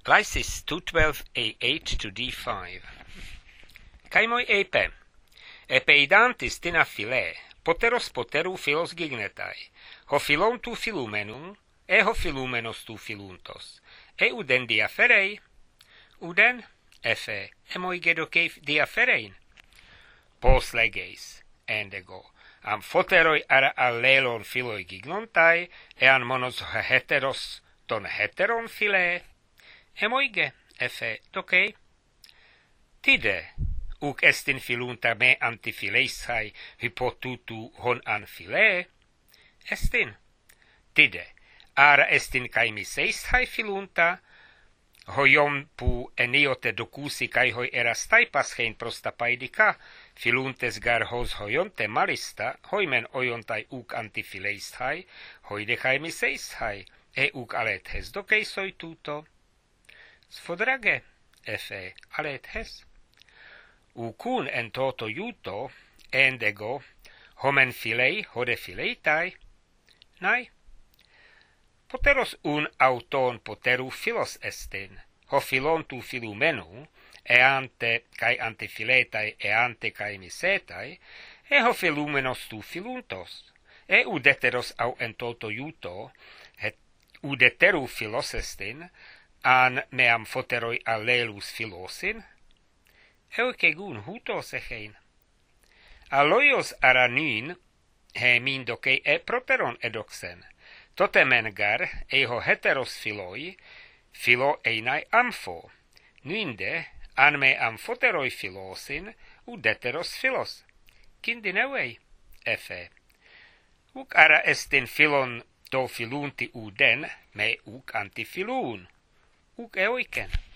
Lysis 212 A8 to D5. Caimoi epe. Epeidantis tina phile, poteros poteru philos gignetai, ho philon tu philumenum, ho philumenos tu philuntos, uden diaferei, uden, efe, emoi gedoke diaferein. Pos legeis, endego, am photeroi ara allelon philoi gignontai, an monos heteros ton heteron phile, emoige, efe, dokei. Tide, uc estin philunta me antifileisai hypotutu hon an phile, estin. Tide, ara estin caimiseisai philunta, hoion pu eniote docusi kai hoi erastai pashein prostapaidica, philuntes gar hos hoionte malista, hoimen oiontai uc antifileisai, hoide caimiseisai, uc alet hes dokeisoi tuto. Sfodrage, efe, alet hes. Ucun en toto iuto, endego, homen filei hode fileitai, nai. Poteros un auton poteru philos estin, ho philon tu philumenu, ante kai antifiletai ante kai misetai, ho philumenos tu philuntos, udeteros au en toto iuto, et udeteru philos estin, an meam photeroi allelus philosin, eucegun hutos echein. Aloios aranin, he min doke proteron edoxen, totemen gar, ho heteros philoi, philo einai ampho, ninde, an me amphoteroi philosin, udeteros philos, kindinevei, efe. Uc ara estin philon to philunti uden, me uc antiphilun, uc eoiken.